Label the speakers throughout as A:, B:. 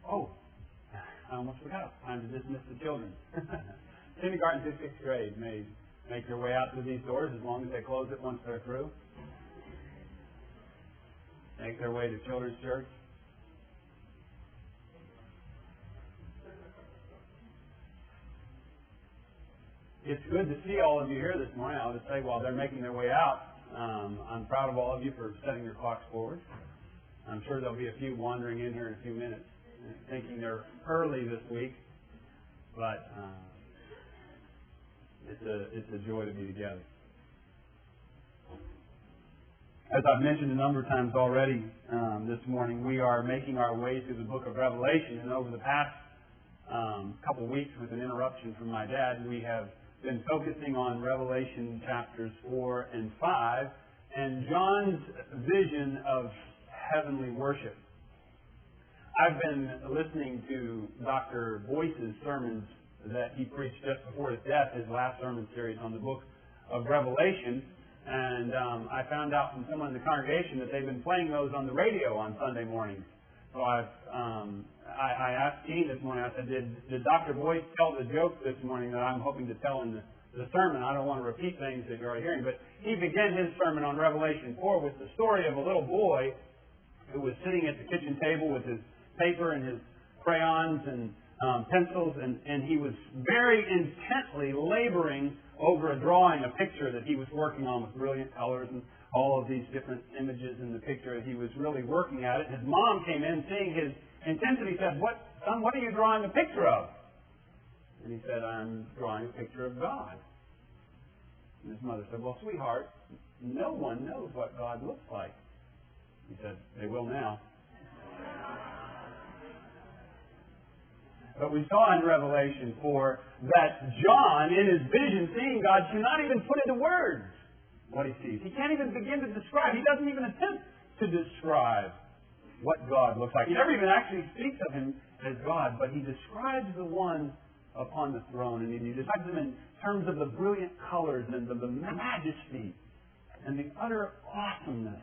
A: Oh, I almost forgot. Time to dismiss the children. Kindergarten through 6th grade may make their way out through these doors as long as they close it once they're through. Make their way to Children's Church. It's good to see all of you here this morning. I'll just say while they're making their way out, I'm proud of all of you for setting your clocks forward. I'm sure there'll be a few wandering in here in a few minutes thinking they're early this week, but it's a joy to be together. As I've mentioned a number of times already this morning, we are making our way through the book of Revelation, and over the past couple of weeks, with an interruption from my dad, we have been focusing on Revelation chapters 4 and 5 and John's vision of heavenly worship. I've been listening to Dr. Boyce's sermons that he preached just before his death, his last sermon series on the book of Revelation, and I found out from someone in the congregation that they've been playing those on the radio on Sunday mornings. So I asked Dean this morning, I said, did Dr. Boyce tell the joke this morning that I'm hoping to tell in the sermon? I don't want to repeat things that you're already hearing, but he began his sermon on Revelation 4 with the story of a little boy who was sitting at the kitchen table with his paper and his crayons and pencils, and he was very intently laboring over a drawing, a picture that he was working on with brilliant colors and all of these different images in the picture. He was really working at it. His mom came in, seeing his intensity, said, "Son, what are you drawing a picture of?" And he said, "I'm drawing a picture of God." And his mother said, "Well, sweetheart, no one knows what God looks like." He said, "They will now." But we saw in Revelation 4 that John, in his vision, seeing God, cannot even put into words what he sees. He can't even begin to describe. He doesn't even attempt to describe what God looks like. He never even actually speaks of him as God, but he describes the one upon the throne, and he describes him in terms of the brilliant colors and the majesty and the utter awesomeness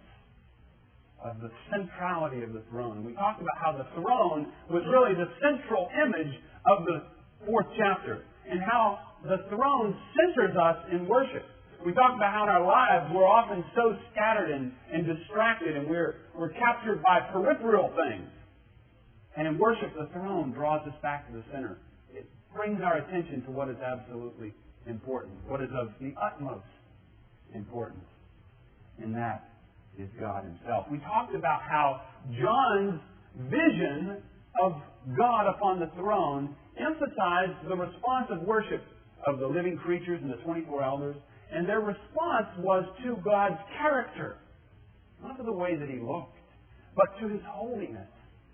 A: of the centrality of the throne. And we talked about how the throne was really the central image of the 4th chapter, and how the throne centers us in worship. We talked about how in our lives we're often so scattered and distracted, and we're captured by peripheral things. And in worship, the throne draws us back to the center. It brings our attention to what is absolutely important, what is of the utmost importance. And that is God Himself. We talked about how John's vision of God upon the throne emphasized the response of worship of the living creatures and the 24 elders, and their response was to God's character. Not to the way that He looked, but to His holiness,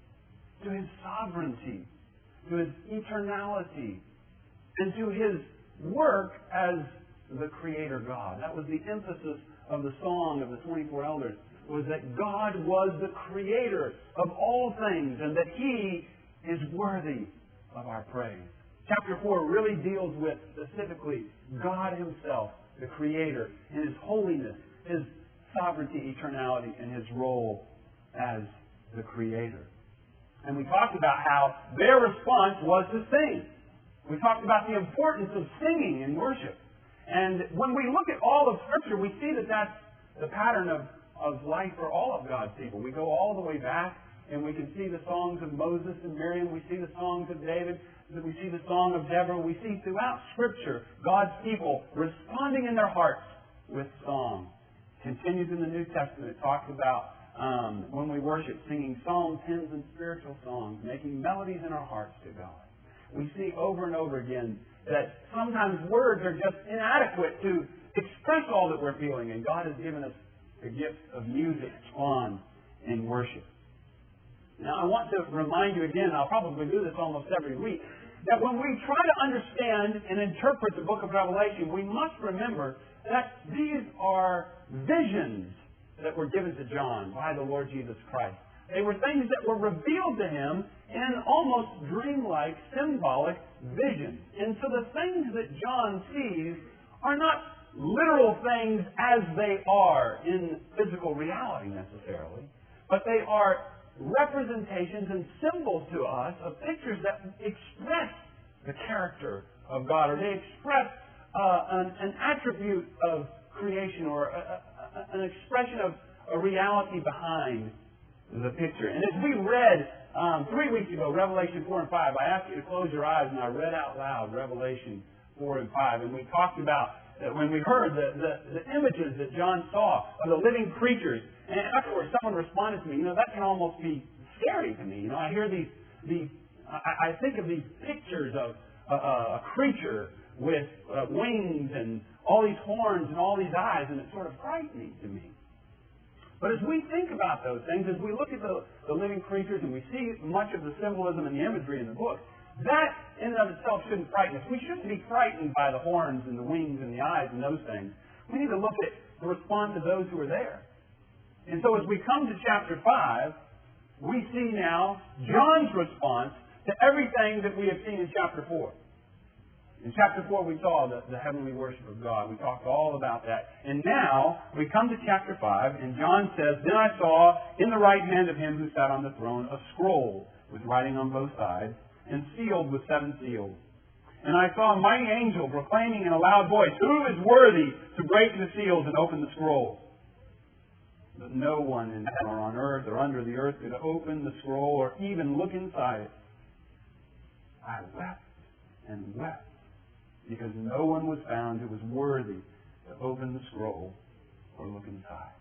A: to His sovereignty, to His eternality, and to His work as the Creator God. That was the emphasis of the song of the 24 elders, was that God was the Creator of all things, and that He is worthy of our praise. Chapter 4 really deals with, specifically, God Himself, the Creator, and His holiness, His sovereignty, eternality, and His role as the Creator. And we talked about how their response was to sing. We talked about the importance of singing in worship. And when we look at all of Scripture, we see that that's the pattern of life for all of God's people. We go all the way back, and we can see the songs of Moses and Miriam. We see the songs of David. We see the song of Deborah. We see throughout Scripture God's people responding in their hearts with song. Continues in the New Testament. It talks about when we worship, singing psalms, hymns, and spiritual songs, making melodies in our hearts to God. We see over and over again that sometimes words are just inadequate to express all that we're feeling, and God has given us the gift of music on in worship. Now, I want to remind you again, I'll probably do this almost every week, that when we try to understand and interpret the book of Revelation, we must remember that these are visions that were given to John by the Lord Jesus Christ. They were things that were revealed to him in almost dreamlike, symbolic visions. And so the things that John sees are not literal things as they are in physical reality necessarily, but they are representations and symbols to us of pictures that express the character of God, or they express an attribute of creation, or an expression of a reality behind the picture. And as we read 3 weeks ago, Revelation 4 and 5, I asked you to close your eyes, and I read out loud Revelation 4 and 5. And we talked about that when we heard the images that John saw of the living creatures. And afterwards, someone responded to me, that can almost be scary to me. I hear these I think of these pictures of a creature with wings and all these horns and all these eyes, and it's sort of frightening to me. But as we think about those things, as we look at the living creatures and we see much of the symbolism and the imagery in the book, that in and of itself shouldn't frighten us. We shouldn't be frightened by the horns and the wings and the eyes and those things. We need to look at the response of those who are there. And so as we come to chapter 5, we see now John's response to everything that we have seen in chapter 4. In chapter 4, we saw the heavenly worship of God. We talked all about that. And now, we come to chapter 5, and John says, "Then I saw in the right hand of him who sat on the throne a scroll with writing on both sides, and sealed with 7 seals. And I saw a mighty angel proclaiming in a loud voice, 'Who is worthy to break the seals and open the scroll?' But no one in heaven or on earth or under the earth could open the scroll or even look inside it. I wept and wept, because no one was found who was worthy to open the scroll or look inside."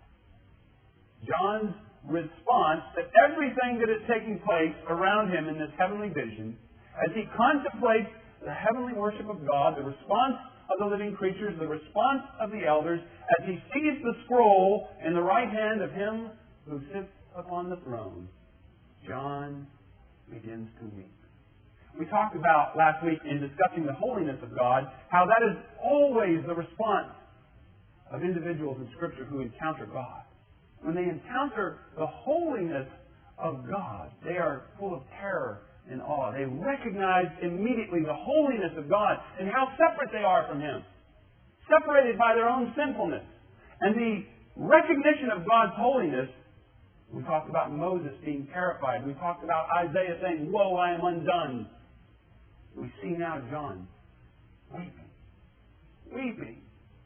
A: John's response to everything that is taking place around him in this heavenly vision, as he contemplates the heavenly worship of God, the response of the living creatures, the response of the elders, as he sees the scroll in the right hand of him who sits upon the throne, John begins to weep. We talked about last week in discussing the holiness of God, how that is always the response of individuals in Scripture who encounter God. When they encounter the holiness of God, they are full of terror and awe. They recognize immediately the holiness of God and how separate they are from Him, separated by their own sinfulness. And the recognition of God's holiness, we talked about Moses being terrified. We talked about Isaiah saying, "Woe, I am undone." We see now John weeping. Weeping.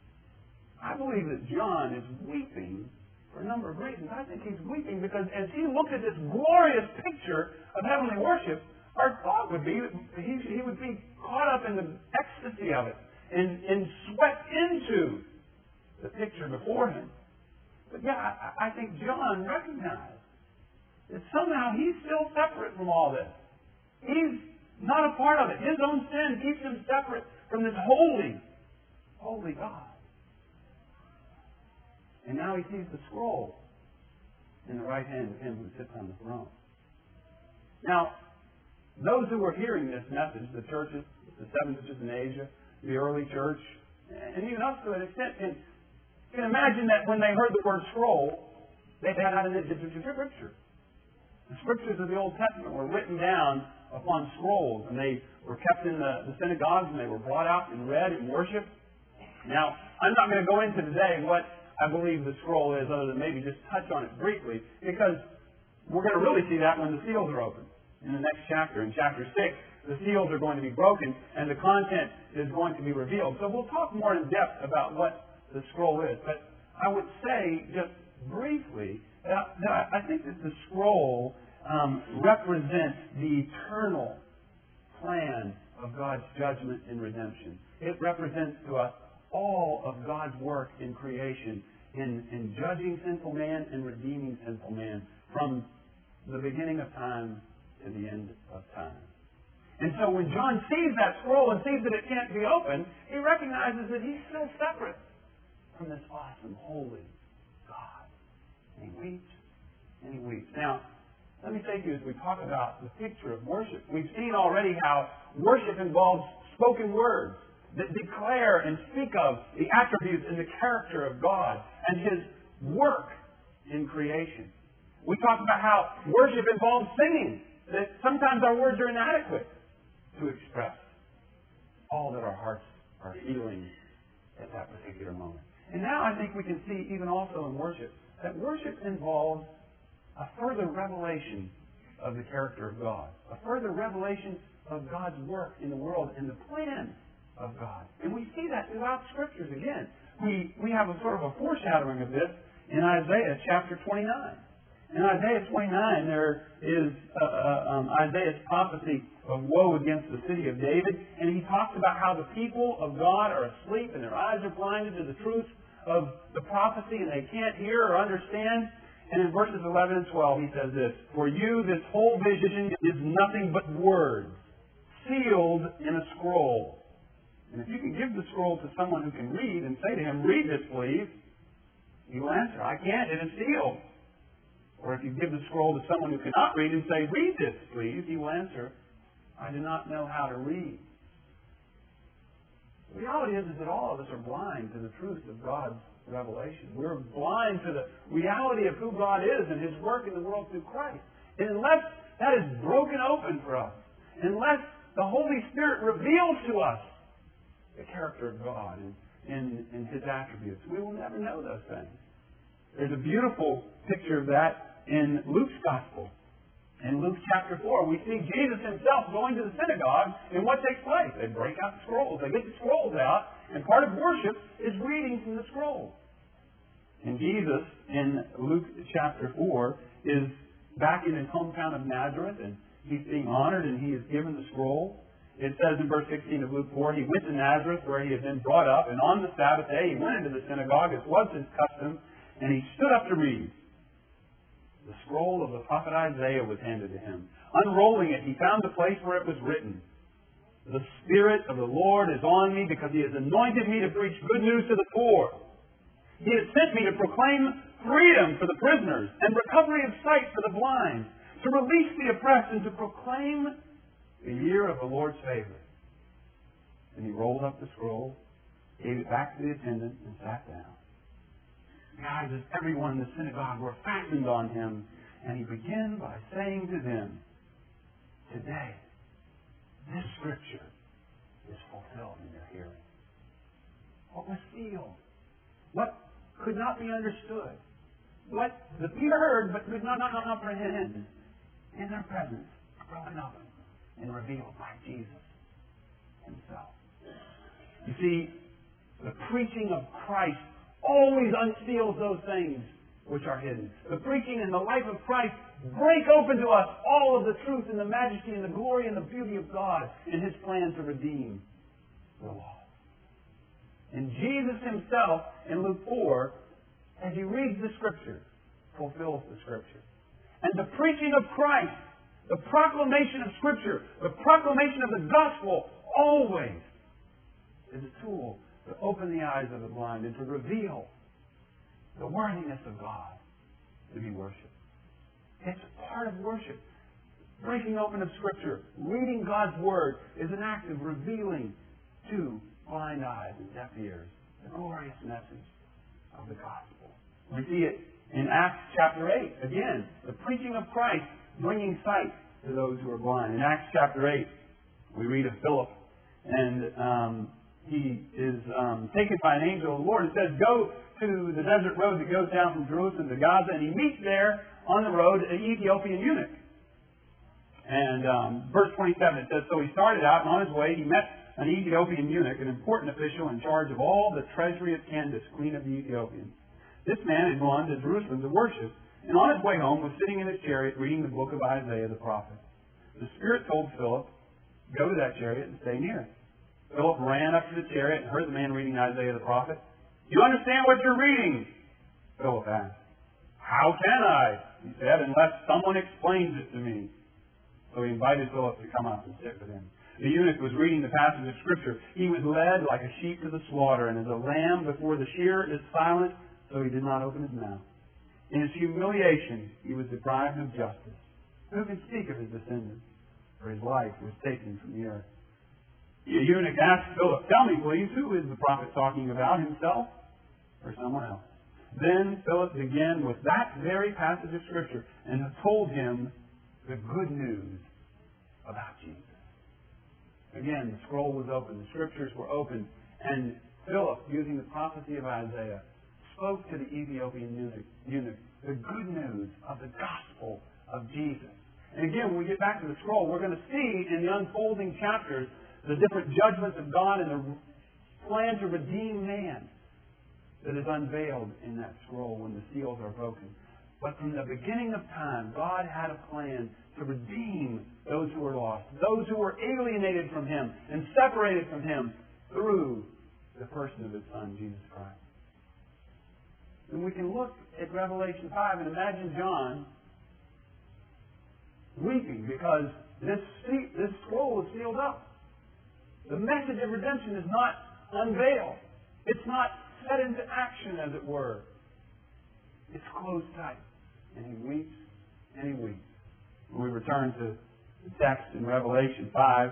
A: I believe that John is weeping for a number of reasons. I think he's weeping because as he looks at this glorious picture of heavenly worship, our thought would be that he would be caught up in the ecstasy of it and swept into the picture before him. But yeah, I think John recognized that somehow he's still separate from all this. He's not a part of it. His own sin keeps him separate from this holy, holy God. And now he sees the scroll in the right hand of him who sits on the throne. Now, those who were hearing this message, the churches, the 7 churches in Asia, the early church, and even us to an extent, can imagine that when they heard the word scroll, they had an Egyptian scripture. The scriptures of the Old Testament were written down upon scrolls, and they were kept in the synagogues, and they were brought out and read and worshipped. Now, I'm not going to go into today what I believe the scroll is, other than maybe just touch on it briefly, because we're going to really see that when the seals are opened. In the next chapter, in chapter 6, the seals are going to be broken, and the content is going to be revealed. So we'll talk more in depth about what the scroll is. But I would say, just briefly, that I think that the scroll represents the eternal plan of God's judgment and redemption. It represents to us all of God's work in creation, in judging sinful man and redeeming sinful man from the beginning of time to the end of time. And so when John sees that scroll and sees that it can't be opened, he recognizes that he's still separate from this awesome, holy God. And he weeps, and he weeps. Now, let me say to you, as we talk about the picture of worship, we've seen already how worship involves spoken words that declare and speak of the attributes and the character of God and His work in creation. We talked about how worship involves singing, that sometimes our words are inadequate to express all that our hearts are feeling at that particular moment. And now I think we can see, even also in worship, that worship involves a further revelation of the character of God, a further revelation of God's work in the world and the plan of God. And we see that throughout Scriptures again. We have a sort of a foreshadowing of this in Isaiah chapter 29. In Isaiah 29, there is Isaiah's prophecy of woe against the city of David, and he talks about how the people of God are asleep and their eyes are blinded to the truth of the prophecy, and they can't hear or understand. And in verses 11 and 12, he says this, "For you, this whole vision is nothing but words, sealed in a scroll." And if you can give the scroll to someone who can read and say to him, "Read this, please," he will answer, "I can't, it is sealed." Or if you give the scroll to someone who cannot read and say, "Read this, please," he will answer, "I do not know how to read." The reality is that all of us are blind to the truth of God's revelation. We're blind to the reality of who God is and His work in the world through Christ. And unless that is broken open for us, unless the Holy Spirit reveals to us the character of God and His attributes, we will never know those things. There's a beautiful picture of that in Luke's Gospel. In Luke chapter 4, we see Jesus Himself going to the synagogue, and what takes place? They break out the scrolls. They get the scrolls out, and part of worship is reading from the scrolls. And Jesus, in Luke chapter 4, is back in his hometown of Nazareth, and He's being honored, and He is given the scroll. It says in verse 16 of Luke 4, "He went to Nazareth, where He had been brought up, and on the Sabbath day He went into the synagogue, as was His custom, and He stood up to read. The scroll of the prophet Isaiah was handed to Him. Unrolling it, He found the place where it was written, 'The Spirit of the Lord is on me, because He has anointed me to preach good news to the poor. He has sent me to proclaim freedom for the prisoners and recovery of sight for the blind, to release the oppressed, and to proclaim the year of the Lord's favor.' And He rolled up the scroll, gave it back to the attendant, and sat down. Guys, as everyone in the synagogue were fastened on Him, and He began by saying to them, 'Today, this Scripture is fulfilled in your hearing.'" What was sealed? What could not be understood? What the people heard but could not comprehend in their presence, broken open and revealed by Jesus Himself. You see, the preaching of Christ always unseals those things which are hidden. The preaching and the life of Christ break open to us all of the truth and the majesty and the glory and the beauty of God in His plan to redeem the lost. And Jesus Himself, in Luke 4, as He reads the Scripture, fulfills the Scripture. And the preaching of Christ, the proclamation of Scripture, the proclamation of the gospel, always is a tool to open the eyes of the blind and to reveal the worthiness of God to be worshipped. It's part of worship. Breaking open of Scripture, reading God's Word, is an act of revealing to blind eyes and deaf ears the glorious message of the gospel. We see it in Acts chapter 8. Again, the preaching of Christ bringing sight to those who are blind. In Acts chapter 8, we read of Philip, and he is taken by an angel of the Lord. It says, "Go to the desert road that goes down from Jerusalem to Gaza," and he meets there on the road an Ethiopian eunuch. And verse 27, it says, "So he started out, and on his way he met an Ethiopian eunuch, an important official in charge of all the treasury of Candace, queen of the Ethiopians. This man had gone to Jerusalem to worship, and on his way home was sitting in his chariot reading the book of Isaiah the prophet. The Spirit told Philip, 'Go to that chariot and stay near it.' Philip ran up to the chariot and heard the man reading Isaiah the prophet. 'Do you understand what you're reading?' Philip asked. 'How can I?' he said, 'unless someone explains it to me.' So he invited Philip to come up and sit with him. The eunuch was reading the passage of Scripture. 'He was led like a sheep to the slaughter, and as a lamb before the shearer is silent, so he did not open his mouth. In his humiliation, he was deprived of justice. Who can speak of his descendants? For his life was taken from the earth.' The eunuch asked Philip, 'Tell me, please, who is the prophet talking about, himself or someone else?' Then Philip began with that very passage of Scripture and told him the good news about Jesus. Again, the scroll was open, the Scriptures were open, and Philip, using the prophecy of Isaiah, spoke to the Ethiopian eunuch the good news of the gospel of Jesus. And again, when we get back to the scroll, we're going to see in the unfolding chapters the different judgments of God and the plan to redeem man that is unveiled in that scroll when the seals are broken. But from the beginning of time, God had a plan to redeem those who were lost, those who were alienated from Him and separated from Him through the person of His Son, Jesus Christ. And we can look at Revelation 5 and imagine John weeping because this scroll is sealed up. The message of redemption is not unveiled. It's not set into action, as it were. It's closed tight. And he weeps and he weeps. When we return to the text in Revelation 5,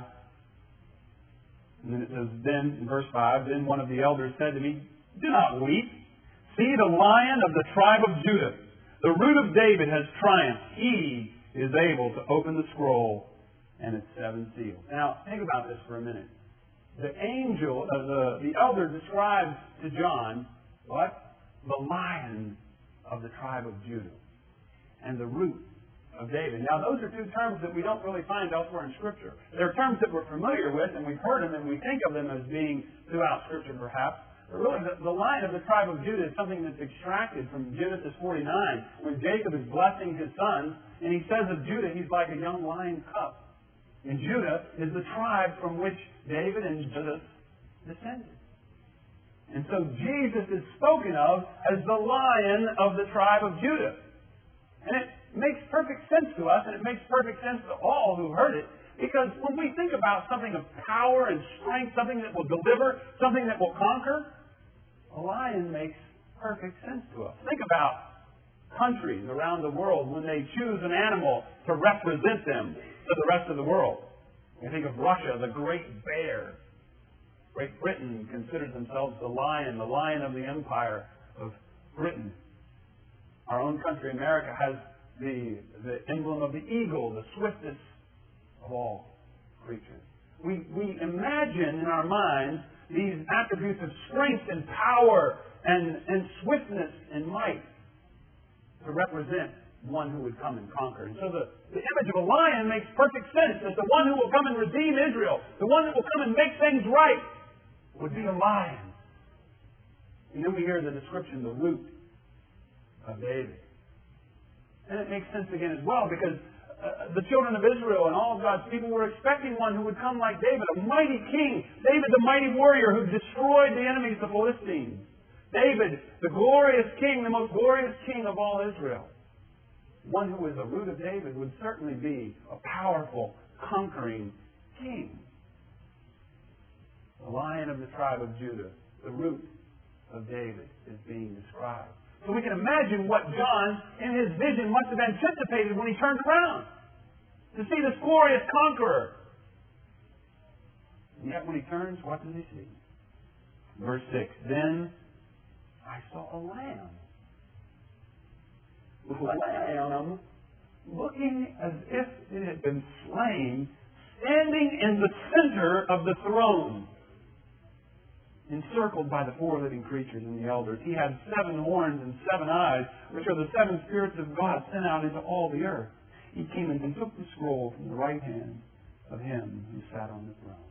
A: and then it says, then, in verse 5, then one of the elders said to me, do not weep. See, the Lion of the tribe of Judah, the root of David, has triumphed. He is able to open the scroll and its 7 seals. Now, think about this for a minute. The angel, the elder describes to John, what? The Lion of the tribe of Judah and the root of David. Now, those are two terms that we don't really find elsewhere in Scripture. They're terms that we're familiar with, and we've heard them, and we think of them as being throughout Scripture, perhaps. But really, the Lion of the tribe of Judah is something that's extracted from Genesis 49, when Jacob is blessing his sons, and he says of Judah, he's like a young lion cub. And Judah is the tribe from which David and Jesus descended. And so Jesus is spoken of as the Lion of the tribe of Judah. And it makes perfect sense to us, and it makes perfect sense to all who heard it, because when we think about something of power and strength, something that will deliver, something that will conquer, a lion makes perfect sense to us. Think about countries around the world when they choose an animal to represent them to the rest of the world. You think of Russia, the great bear. Great Britain considers themselves the lion of the empire of Britain. Our own country, America, has the emblem of the eagle, the swiftest of all creatures. We imagine in our minds these attributes of strength and power and swiftness and might to represent one who would come and conquer. And so the image of a lion makes perfect sense, that the one who will come and redeem Israel, the one that will come and make things right, would be a lion. And then we hear the description, the root of David. And it makes sense again as well, because the children of Israel and all of God's people were expecting one who would come like David, a mighty king. David, the mighty warrior who destroyed the enemies, the Philistines. David, the glorious king, the most glorious king of all Israel. One who is the root of David would certainly be a powerful, conquering king. The Lion of the tribe of Judah, the root of David, is being described. So we can imagine what John, in his vision, must have anticipated when he turned around to see this glorious conqueror. And yet when he turns, what does he see? Verse 6, then I saw a lamb. Looking as if it had been slain, standing in the center of the throne, encircled by the 4 living creatures and the elders. He had 7 horns and 7 eyes, which are the 7 spirits of God sent out into all the earth. He came and took the scroll from the right hand of him who sat on the throne.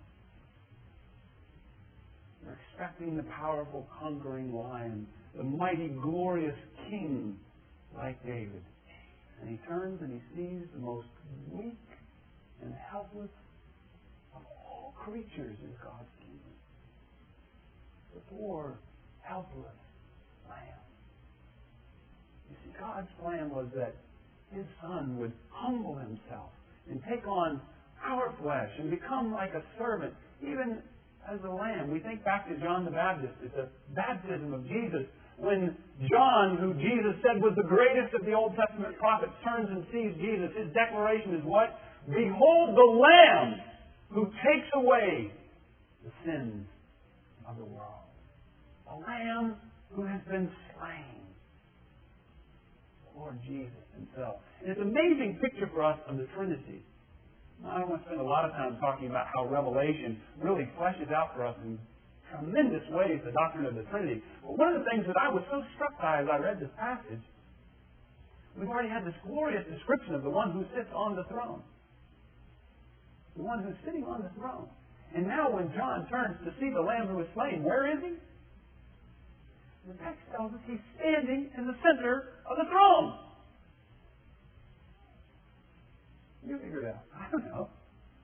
A: They're expecting the powerful, conquering lion, the mighty, glorious king like David. And he turns and he sees the most weak and helpless of all creatures in God's kingdom. The poor, helpless lamb. You see, God's plan was that His Son would humble Himself and take on our flesh and become like a servant, even as a lamb. We think back to John the Baptist. It's a baptism of Jesus. When John, who Jesus said was the greatest of the Old Testament prophets, turns and sees Jesus, his declaration is what? Behold the Lamb who takes away the sins of the world. A Lamb who has been slain. Lord Jesus Himself. And it's an amazing picture for us of the Trinity. Now, I don't want to spend a lot of time talking about how Revelation really fleshes out for us in tremendous ways the doctrine of the Trinity. But one of the things that I was so struck by as I read this passage We've already had this glorious description of the one who sits on the throne. The one who's sitting on the throne. And now when John turns to see the Lamb who was slain, where is he? The text tells us he's standing in the center of the throne. You figure it out. I don't know.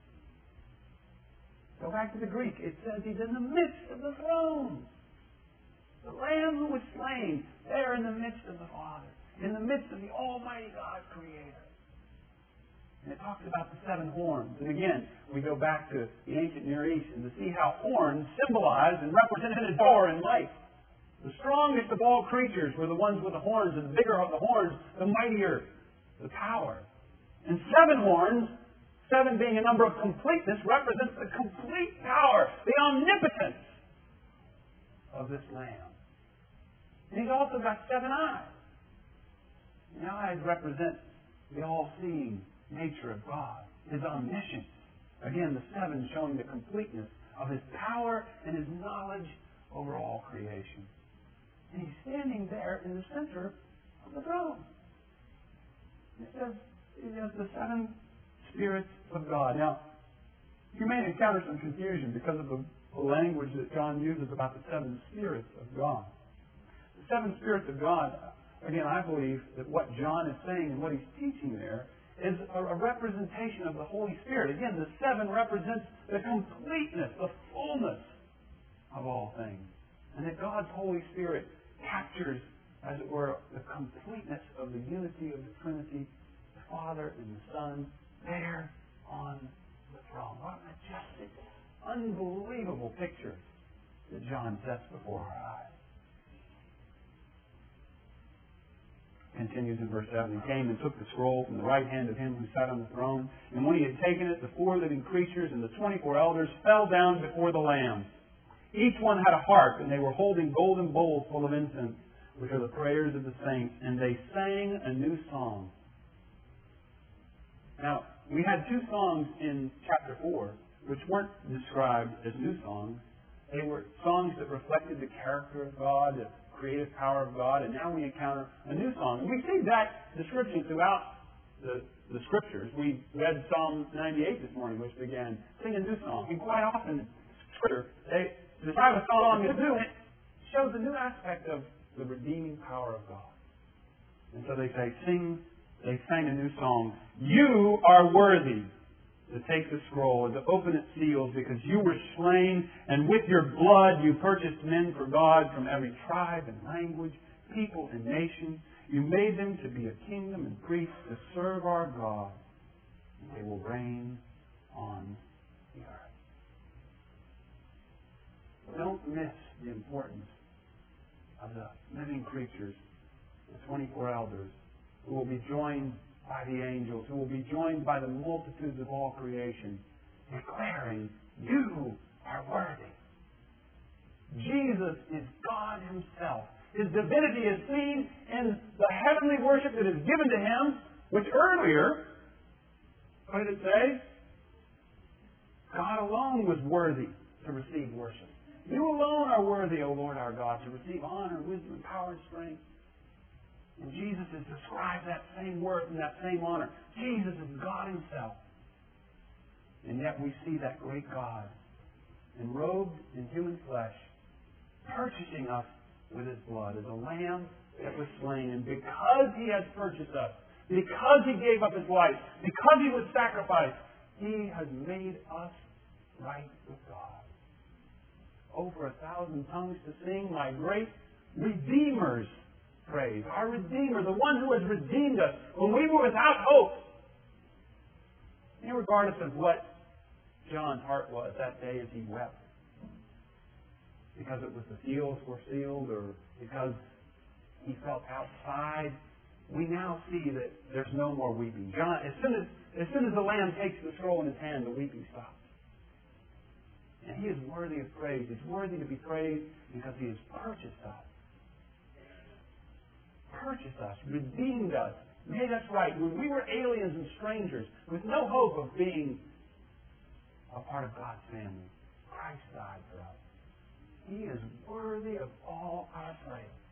A: Go back to the Greek. It says he's in the midst of the throne. The Lamb who was slain, there in the midst of the Father, in the midst of the Almighty God Creator. And it talks about the 7 horns. And again, we go back to the ancient Near East and to see how horns symbolized and represented power in life. The strongest of all creatures were the ones with the horns, and the bigger of the horns, the mightier the power. And 7 horns, 7 being a number of completeness, represents the complete power, the omnipotence of this Lamb. And he's also got 7 eyes. The eyes represent the all-seeing nature of God, His omniscience. Again, the 7 showing the completeness of His power and His knowledge over all creation. And He's standing there in the center of the throne. It says He has the 7 spirits of God. Now, you may encounter some confusion because of the language that John uses about the 7 spirits of God. The 7 spirits of God, again, I believe that what John is saying and what he's teaching there is a representation of the Holy Spirit. Again, the 7 represents the completeness, the fullness of all things. And that God's Holy Spirit captures, as it were, the completeness of the unity of the Trinity, the Father and the Son, there on the throne. What a majestic, unbelievable picture that John sets before our eyes. Continues in verse 7. He came and took the scroll from the right hand of him who sat on the throne. And when he had taken it, the 4 living creatures and the 24 elders fell down before the Lamb. Each one had a harp, and they were holding golden bowls full of incense, which are the prayers of the saints. And they sang a new song. Now, we had 2 songs in chapter 4, which weren't described as new songs. They were songs that reflected the character of God, the creative power of God, and now we encounter a new song. And we see that description throughout the Scriptures. We read Psalm 98 this morning, which began, sing a new song. And quite often, Scripture, they describe a song as new, and it shows a new aspect of the redeeming power of God. And so they say, they sang a new song. You are worthy to take the scroll and to open its seals, because you were slain, and with your blood you purchased men for God from every tribe and language, people and nation. You made them to be a kingdom and priests to serve our God, and they will reign on the earth. Don't miss the importance of the living creatures, the 24 elders, who will be joined by the angels, who will be joined by the multitudes of all creation, declaring, you are worthy. Jesus is God Himself. His divinity is seen in the heavenly worship that is given to Him, which earlier, what did it say? God alone was worthy to receive worship. You alone are worthy, O Lord our God, to receive honor, wisdom, power, and strength. And Jesus is described that same worth and that same honor. Jesus is God Himself. And yet we see that great God, enrobed in human flesh, purchasing us with His blood as a lamb that was slain. And because He has purchased us, because He gave up His life, because He was sacrificed, He has made us right with God. Over 1,000 tongues to sing my great Redeemer's praise. Our Redeemer, the one who has redeemed us when we were without hope. And regardless of what John's heart was that day as he wept, because it was the seals were sealed or because he felt outside, we now see that there's no more weeping. John, as soon as the Lamb takes the scroll in his hand, the weeping stops. And He is worthy of praise. He's worthy to be praised because He has purchased us. Purchased us, redeemed us, made us right. When we were aliens and strangers with no hope of being a part of God's family, Christ died for us. He is worthy of all our praise.